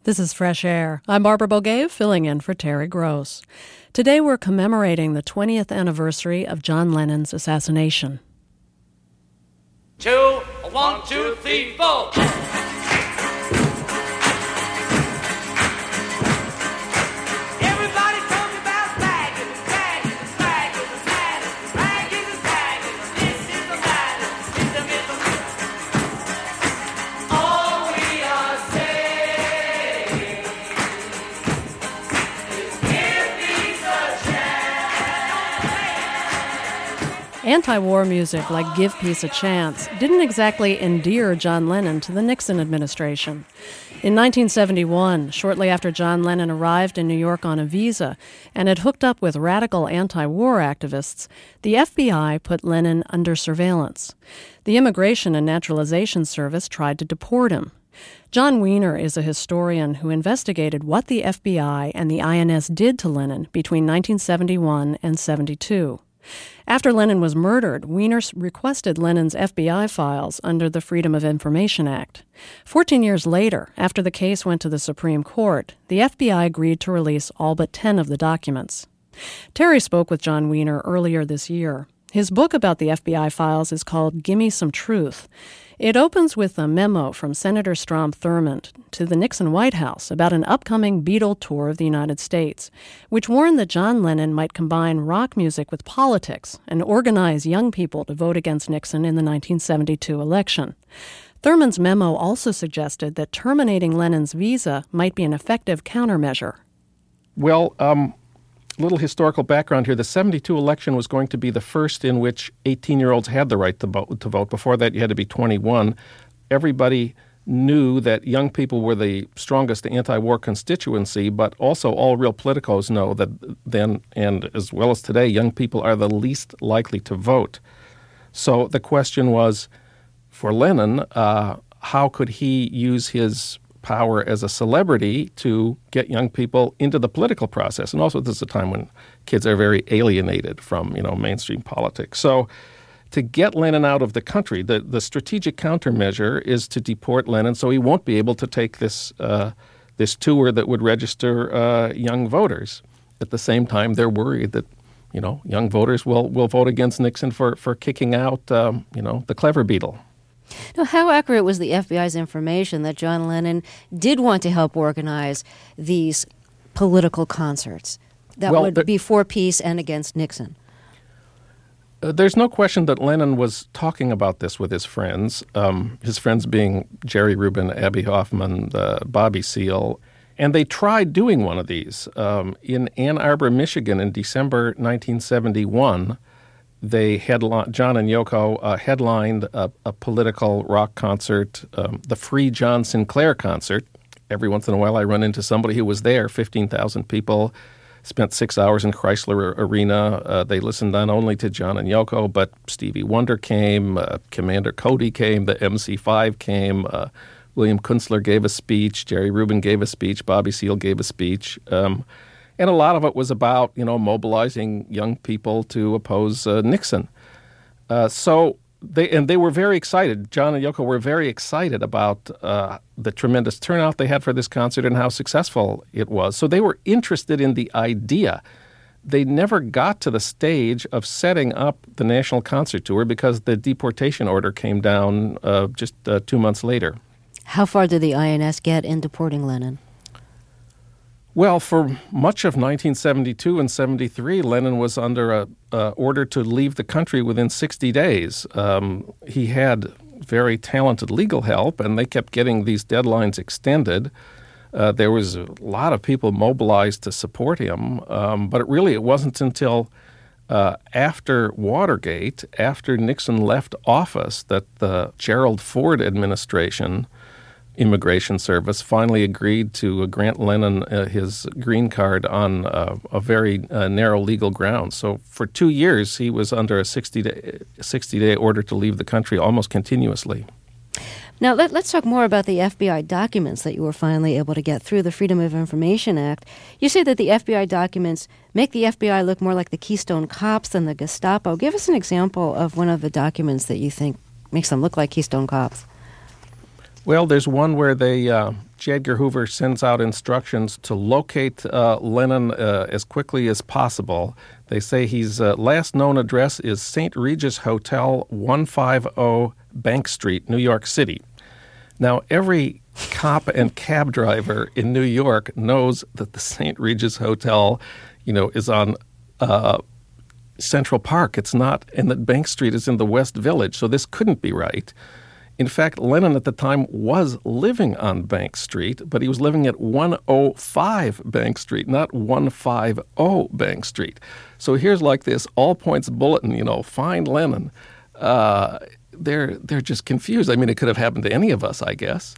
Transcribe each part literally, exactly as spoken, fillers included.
This is Fresh Air. I'm Barbara Boguev, filling in for Terry Gross. Today we're commemorating the twentieth anniversary of John Lennon's assassination. Two, one, two, three, four. Anti-war music like Give Peace a Chance didn't exactly endear John Lennon to the Nixon administration. In nineteen seventy-one, shortly after John Lennon arrived in New York on a visa and had hooked up with radical anti-war activists, the F B I put Lennon under surveillance. The Immigration and Naturalization Service tried to deport him. John Wiener is a historian who investigated what the F B I and the I N S did to Lennon between nineteen seventy-one and seventy-two. After Lennon was murdered, Wiener requested Lennon's F B I files under the Freedom of Information Act. Fourteen years later, after the case went to the Supreme Court, the F B I agreed to release all but ten of the documents. Terry spoke with John Wiener earlier this year. His book about the F B I files is called Gimme Some Truth. It opens with a memo from Senator Strom Thurmond to the Nixon White House about an upcoming Beatle tour of the United States, which warned that John Lennon might combine rock music with politics and organize young people to vote against Nixon in the nineteen seventy-two election. Thurmond's memo also suggested that terminating Lennon's visa might be an effective countermeasure. Well, um... little historical background here. The seventy-two election was going to be the first in which eighteen-year-olds had the right to vote. To vote. Before that, you had to be twenty-one. Everybody knew that young people were the strongest anti-war constituency, but also all real politicos know that then, and as well as today, young people are the least likely to vote. So the question was, for Lennon, uh, how could he use his power as a celebrity to get young people into the political process? And also this is a time when kids are very alienated from, you know, mainstream politics. So to get Lennon out of the country, the, the strategic countermeasure is to deport Lennon so he won't be able to take this uh, this tour that would register uh, young voters. At the same time, they're worried that, you know, young voters will, will vote against Nixon for, for kicking out, um, you know, the clever Beatle. Now, how accurate was the F B I's information that John Lennon did want to help organize these political concerts that well, would there, be for peace and against Nixon? Uh, there's no question that Lennon was talking about this with his friends, um, his friends being Jerry Rubin, Abbie Hoffman, uh, Bobby Seale. And they tried doing one of these. Um, in Ann Arbor, Michigan in December nineteen seventy-one, They headline, John and Yoko uh, headlined a, a political rock concert, um, the Free John Sinclair concert. Every once in a while I run into somebody who was there. fifteen thousand people spent six hours in Chrysler Arena. Uh, they listened not only to John and Yoko, but Stevie Wonder came, uh, Commander Cody came, the M C five came, uh, William Kunstler gave a speech, Jerry Rubin gave a speech, Bobby Seale gave a speech. Um, And a lot of it was about, you know, mobilizing young people to oppose uh, Nixon. Uh, so they and they were very excited. John and Yoko were very excited about uh, the tremendous turnout they had for this concert and how successful it was. So they were interested in the idea. They never got to the stage of setting up the National Concert Tour because the deportation order came down uh, just uh, two months later. How far did the I N S get in deporting Lennon? Well, for much of nineteen seventy-two and seventy-three, Lennon was under a uh, order to leave the country within sixty days. Um, he had very talented legal help, and they kept getting these deadlines extended. Uh, there was a lot of people mobilized to support him, um, but it really it wasn't until uh, after Watergate, after Nixon left office, that the Gerald Ford administration Immigration Service finally agreed to grant Lennon uh, his green card on uh, a very uh, narrow legal ground. So for two years, he was under a sixty-day order to leave the country almost continuously. Now, let, let's talk more about the F B I documents that you were finally able to get through the Freedom of Information Act. You say that the F B I documents make the F B I look more like the Keystone Cops than the Gestapo. Give us an example of one of the documents that you think makes them look like Keystone Cops. Well, there's one where they uh, J. Edgar Hoover sends out instructions to locate uh, Lennon uh, as quickly as possible. They say his uh, last known address is Saint Regis Hotel, one fifty Bank Street, New York City. Now, every cop and cab driver in New York knows that the Saint Regis Hotel, you know, is on uh, Central Park. It's not, and that Bank Street is in the West Village, so this couldn't be right. In fact, Lennon at the time was living on Bank Street, but he was living at one oh five Bank Street, not one fifty Bank Street. So here's like this all points bulletin, you know, find Lennon. Uh, they're they're just confused. I mean, it could have happened to any of us, I guess.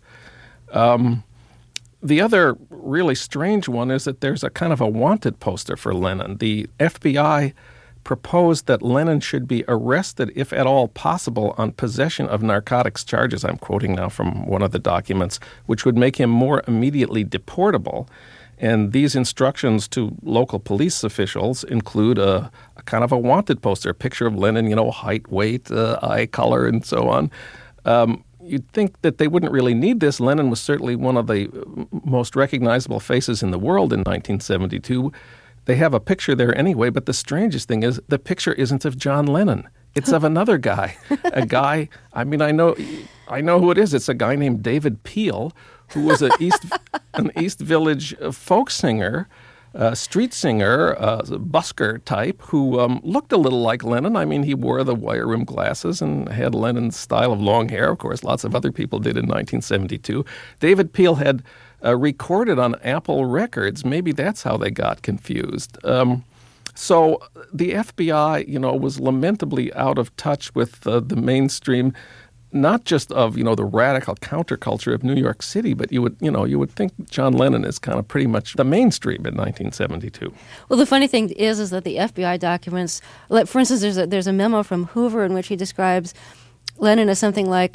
Um, the other really strange one is that there's a kind of a wanted poster for Lennon. The F B I proposed that Lennon should be arrested, if at all possible, on possession of narcotics charges. I'm quoting now from one of the documents, which would make him more immediately deportable. And these instructions to local police officials include a, a kind of a wanted poster, a picture of Lennon, you know, height, weight, uh, eye color, and so on. Um, you'd think that they wouldn't really need this. Lennon was certainly one of the most recognizable faces in the world in nineteen seventy-two. They have a picture there anyway, but the strangest thing is the picture isn't of John Lennon. It's of another guy, a guy, I mean, I know I know who it is. It's a guy named David Peel, who was a East, an East Village folk singer, uh, street singer, uh, busker type, who um, looked a little like Lennon. I mean, he wore the wire rim glasses and had Lennon's style of long hair. Of course, lots of other people did in nineteen seventy-two. David Peel had uh, recorded on Apple Records. Maybe that's how they got confused. Um, so the F B I, you know, was lamentably out of touch with uh, the mainstream, not just of, you know, the radical counterculture of New York City, but you would, you know, you would think John Lennon is kind of pretty much the mainstream in nineteen seventy-two. Well, the funny thing is, is that the F B I documents, like, for instance, there's a, there's a memo from Hoover in which he describes Lennon as something like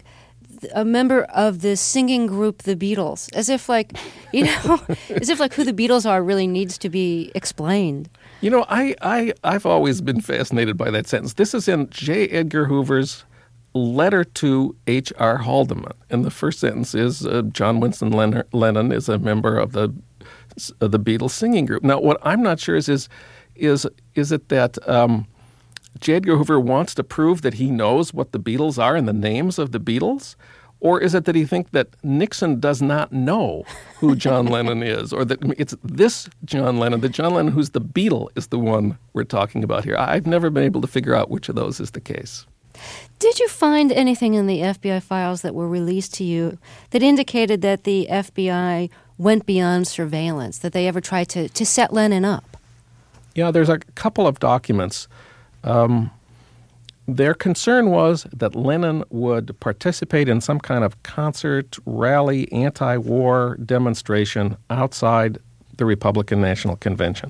a member of the singing group The Beatles, as if like, you know, as if like who the Beatles are really needs to be explained. You know, I, I, I've always been fascinated by that sentence. This is in J. Edgar Hoover's letter to H R. Haldeman. And the first sentence is, uh, John Winston Len- Lennon is a member of the of the Beatles singing group. Now, what I'm not sure is, is, is, is it that um, J. Edgar Hoover wants to prove that he knows what the Beatles are and the names of the Beatles? Or is it that he thinks that Nixon does not know who John Lennon is, or that it's this John Lennon, the John Lennon who's the Beatle, is the one we're talking about here? I've never been able to figure out which of those is the case. Did you find anything in the F B I files that were released to you that indicated that the F B I went beyond surveillance, that they ever tried to, to set Lennon up? Yeah, there's a couple of documents. Um, Their concern was that Lennon would participate in some kind of concert, rally, anti-war demonstration outside the Republican National Convention.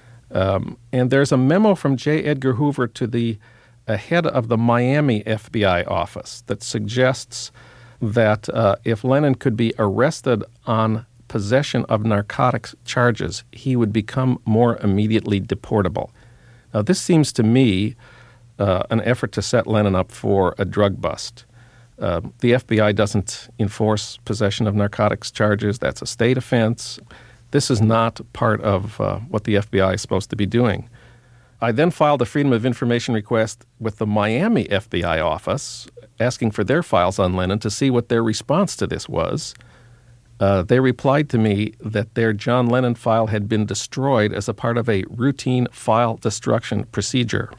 Um, and there's a memo from J. Edgar Hoover to the uh, head of the Miami F B I office that suggests that uh, if Lennon could be arrested on possession of narcotics charges, he would become more immediately deportable. Now, this seems to me Uh, an effort to set Lennon up for a drug bust. Uh, the F B I doesn't enforce possession of narcotics charges. That's a state offense. This is not part of uh, what the F B I is supposed to be doing. I then filed a Freedom of Information request with the Miami F B I office, asking for their files on Lennon to see what their response to this was. Uh, they replied to me that their John Lennon file had been destroyed as a part of a routine file destruction procedure.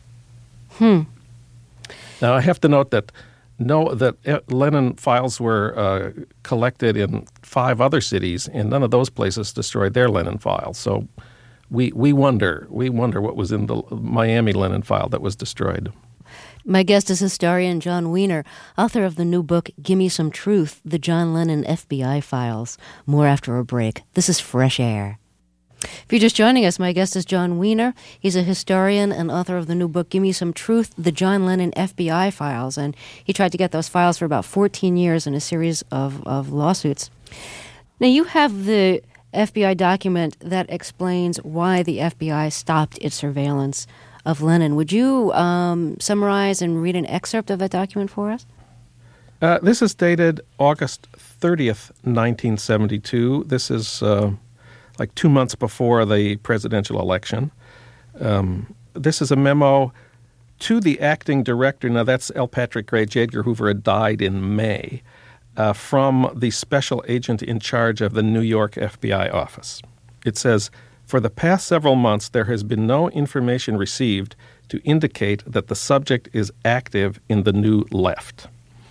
Hmm. Now, I have to note that no, that Lennon files were uh, collected in five other cities, and none of those places destroyed their Lennon files. So we we wonder we wonder what was in the Miami Lennon file that was destroyed. My guest is historian John Wiener, author of the new book, Gimme Some Truth, The John Lennon F B I Files. More after a break. This is Fresh Air. If you're just joining us, my guest is John Wiener. He's a historian and author of the new book, Gimme Some Truth, The John Lennon F B I Files. And he tried to get those files for about fourteen years in a series of, of lawsuits. Now, you have the F B I document that explains why the F B I stopped its surveillance of Lennon. Would you um, summarize and read an excerpt of that document for us? Uh, this is dated August thirtieth, nineteen seventy-two. This is uh, like two months before the presidential election. Um, this is a memo to the acting director. Now, that's L. Patrick Gray. J. Edgar Hoover had died in May, uh, from the special agent in charge of the New York F B I office. It says, "For the past several months, there has been no information received to indicate that the subject is active in the New Left."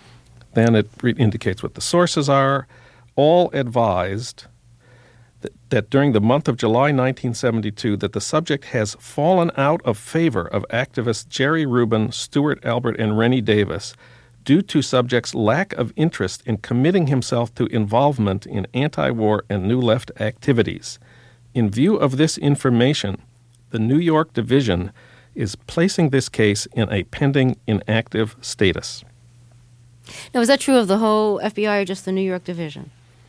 Then it re- indicates what the sources are. All advised that, that during the month of July nineteen seventy-two, that the subject has fallen out of favor of activists Jerry Rubin, Stuart Albert, and Rennie Davis due to subject's lack of interest in committing himself to involvement in anti-war and New Left activities. In view of this information, the New York Division is placing this case in a pending inactive status. Now, is that true of the whole F B I or just the New York Division?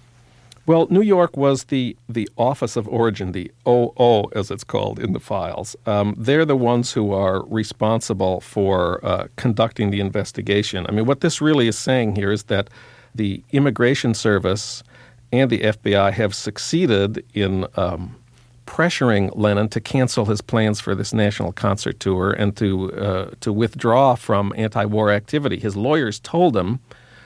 Well, New York was the, the office of origin, the O O, as it's called in the files. Um, they're the ones who are responsible for uh, conducting the investigation. I mean, what this really is saying here is that the Immigration Service and the F B I have succeeded in um, pressuring Lennon to cancel his plans for this national concert tour and to uh, to withdraw from anti-war activity. His lawyers told him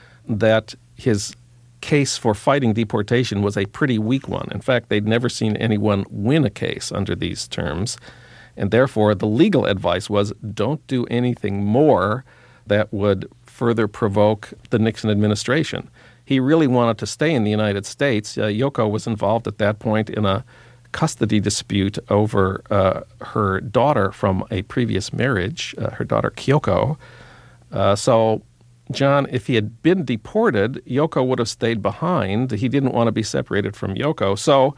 that his case for fighting deportation was a pretty weak one. In fact, they'd never seen anyone win a case under these terms, and therefore the legal advice was don't do anything more that would further provoke the Nixon administration. He really wanted to stay in the United States. Uh, Yoko was involved at that point in a custody dispute over uh, her daughter from a previous marriage, uh, her daughter Kyoko. Uh, so, John, if he had been deported, Yoko would have stayed behind. He didn't want to be separated from Yoko, so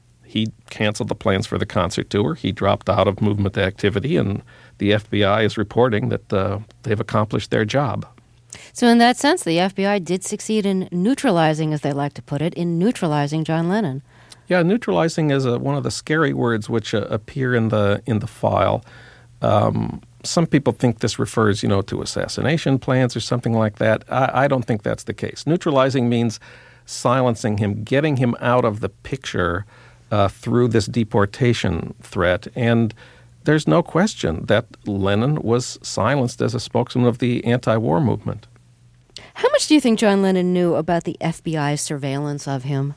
he canceled the plans for the concert tour. He dropped out of movement activity, and the F B I is reporting that uh, they've accomplished their job. So in that sense, the F B I did succeed in neutralizing, as they like to put it, in neutralizing John Lennon. Yeah, neutralizing is a, one of the scary words which uh, appear in the in the file. Um, some people think this refers, you know, to assassination plans or something like that. I, I don't think that's the case. Neutralizing means silencing him, getting him out of the picture uh, through this deportation threat. And there's no question that Lennon was silenced as a spokesman of the anti-war movement. How much do you think John Lennon knew about the F B I's surveillance of him?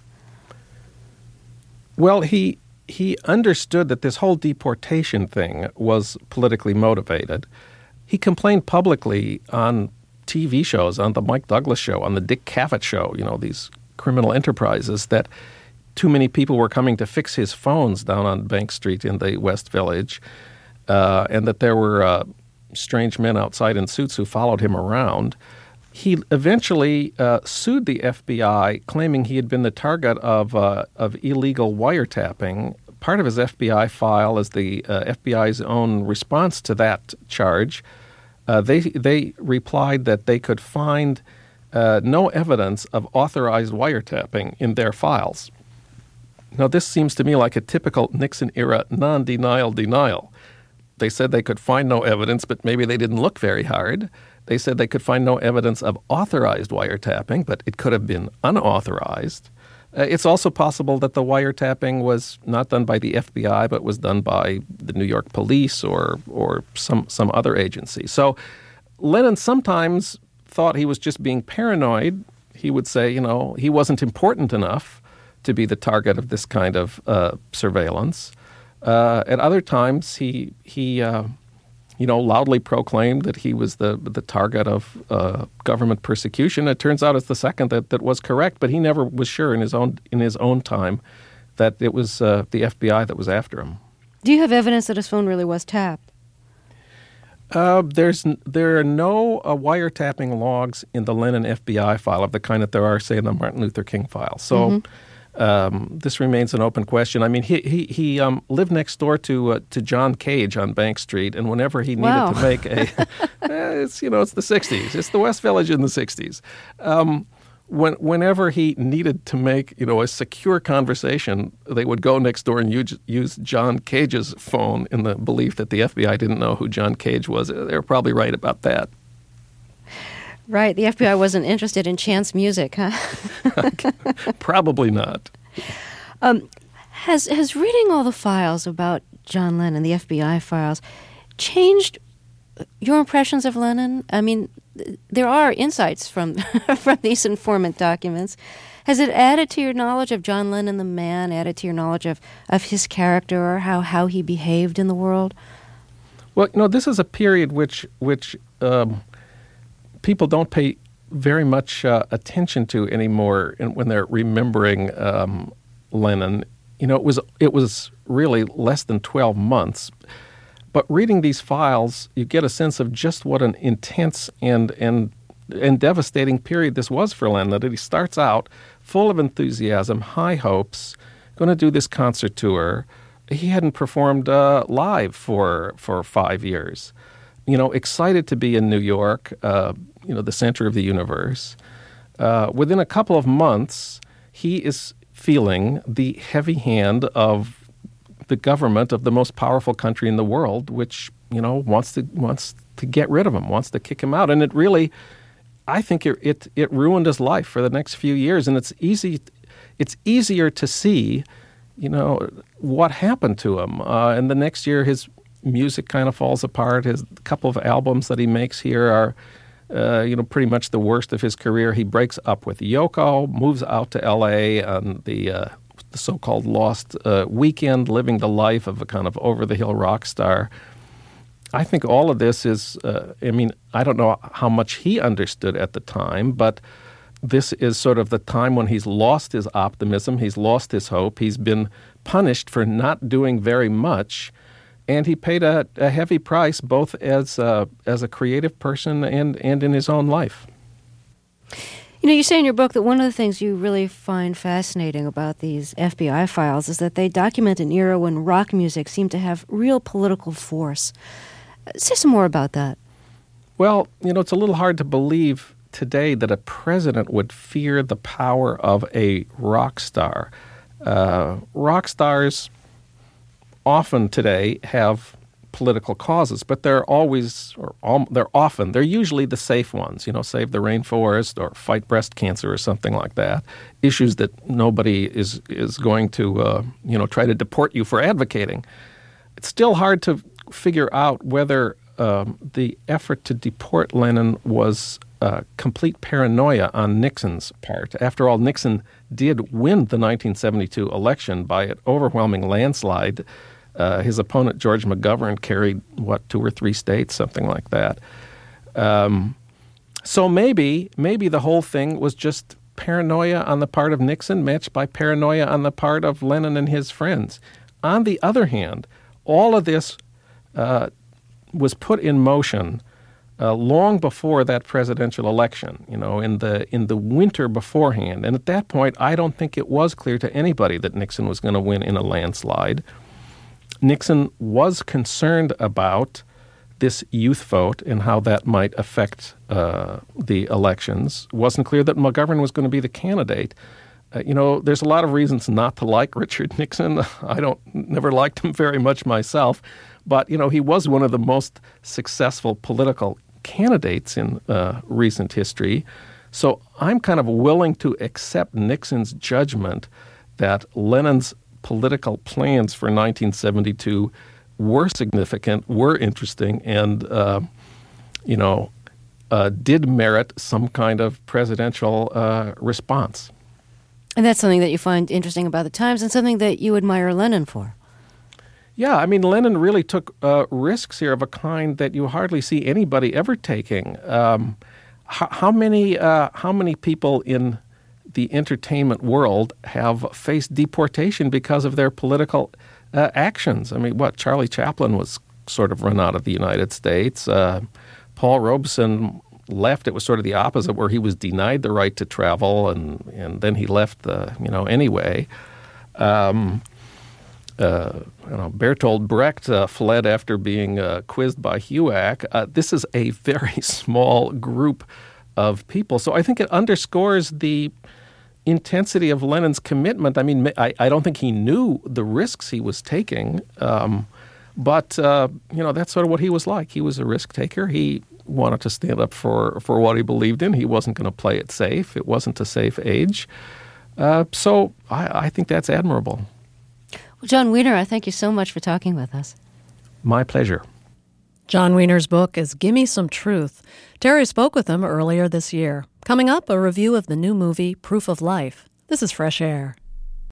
Well, he he understood that this whole deportation thing was politically motivated. He complained publicly on T V shows, on the Mike Douglas show, on the Dick Cavett show, you know, these criminal enterprises, that too many people were coming to fix his phones down on Bank Street in the West Village, uh, and that there were uh, strange men outside in suits who followed him around. He eventually uh, sued the F B I, claiming he had been the target of uh, of illegal wiretapping. Part of his F B I file is the uh, F B I's own response to that charge. Uh, they they replied that they could find uh, no evidence of authorized wiretapping in their files. Now, this seems to me like a typical Nixon-era non-denial denial. They said they could find no evidence, but maybe they didn't look very hard. They said they could find no evidence of authorized wiretapping, but it could have been unauthorized. Uh, it's also possible that the wiretapping was not done by the F B I, but was done by the New York police or or some, some other agency. So Lennon sometimes thought he was just being paranoid. He would say, you know, he wasn't important enough to be the target of this kind of uh, surveillance. Uh, at other times, he he uh, you know loudly proclaimed that he was the the target of uh, government persecution. It turns out it's the second that, that was correct, but he never was sure in his own in his own time that it was uh, the F B I that was after him. Do you have evidence that his phone really was tapped? Uh, there's there are no uh, wiretapping logs in the Lennon F B I file of the kind that there are, say, in the Martin Luther King file. So. Mm-hmm. Um, this remains an open question. I mean, he he he um, lived next door to uh, to John Cage on Bank Street, and whenever he needed wow. to make a, eh, it's you know it's the sixties, it's the West Village in the sixties. Um, when whenever he needed to make you know a secure conversation, they would go next door and use, use John Cage's phone in the belief that the F B I didn't know who John Cage was. They were probably right about that. Right. The F B I wasn't interested in chance music, huh? Probably not. Um, has has reading all the files about John Lennon, the F B I files, changed your impressions of Lennon? I mean, th- there are insights from from these informant documents. Has it added to your knowledge of John Lennon the man, added to your knowledge of, of his character or how, how he behaved in the world? Well, you know, this is a period which which um, people don't pay very much uh, attention to anymore in, when they're remembering um, Lennon. You know, it was it was really less than twelve months. But reading these files, you get a sense of just what an intense and and and devastating period this was for Lennon. That he starts out full of enthusiasm, high hopes, going to do this concert tour. He hadn't performed uh, live for for five years. You know, excited to be in New York, uh, you know, the center of the universe. Uh, within a couple of months, he is feeling the heavy hand of the government of the most powerful country in the world, which, you know, wants to wants to get rid of him, wants to kick him out. And it really, I think it it, it ruined his life for the next few years. And it's easy, it's easier to see, you know, what happened to him. Uh, and the next year, his music kind of falls apart. His couple of albums that he makes here are, uh, you know, pretty much the worst of his career. He breaks up with Yoko, moves out to L A on the, uh, the so-called Lost uh, Weekend, living the life of a kind of over-the-hill rock star. I think all of this is, uh, I mean, I don't know how much he understood at the time, but this is sort of the time when he's lost his optimism, he's lost his hope, he's been punished for not doing very much, and he paid a, a heavy price both as a, as a creative person and, and in his own life. You know, you say in your book that one of the things you really find fascinating about these F B I files is that they document an era when rock music seemed to have real political force. Say some more about that. Well, you know, it's a little hard to believe today that a president would fear the power of a rock star. Uh, rock stars often today have political causes, but they're always, or um, they're often, they're usually the safe ones, you know, save the rainforest or fight breast cancer or something like that, issues that nobody is, is going to, uh, you know, try to deport you for advocating. It's still hard to figure out whether um, the effort to deport Lennon was uh, complete paranoia on Nixon's part. After all, Nixon did win the nineteen seventy-two election by an overwhelming landslide. Uh, his opponent, George McGovern, carried, what, two or three states, something like that. Um, so maybe, maybe the whole thing was just paranoia on the part of Nixon matched by paranoia on the part of Lennon and his friends. On the other hand, all of this uh, was put in motion uh, long before that presidential election, you know, in the in the winter beforehand. And at that point, I don't think it was clear to anybody that Nixon was going to win in a landslide. Nixon was concerned about this youth vote and how that might affect uh, the elections. It wasn't clear that McGovern was going to be the candidate. Uh, you know, there's a lot of reasons not to like Richard Nixon. I don't never liked him very much myself, but you know, he was one of the most successful political candidates in uh, recent history. So I'm kind of willing to accept Nixon's judgment that Lennon's political plans for nineteen seventy-two were significant, were interesting, and, uh, you know, uh, did merit some kind of presidential uh, response. And that's something that you find interesting about the times and something that you admire Lennon for. Yeah, I mean, Lennon really took uh, risks here of a kind that you hardly see anybody ever taking. Um, how, how many uh, how many people in the entertainment world have faced deportation because of their political uh, actions? I mean, what, Charlie Chaplin was sort of run out of the United States. Uh, Paul Robeson left. It was sort of the opposite, where he was denied the right to travel, and, and then he left, the, you know, anyway. Um, uh, you know, Bertolt Brecht uh, fled after being uh, quizzed by HUAC. Uh, this is a very small group of people. So I think it underscores the intensity of Lennon's commitment. I mean, I, I don't think he knew the risks he was taking, um, but, uh, you know, that's sort of what he was like. He was a risk taker. He wanted to stand up for, for what he believed in. He wasn't going to play it safe. It wasn't a safe age. Uh, so I, I think that's admirable. Well, John Wiener, I thank you so much for talking with us. My pleasure. John Wiener's book is Gimme Some Truth. Terry spoke with him earlier this year. Coming up, a review of the new movie Proof of Life. This is Fresh Air.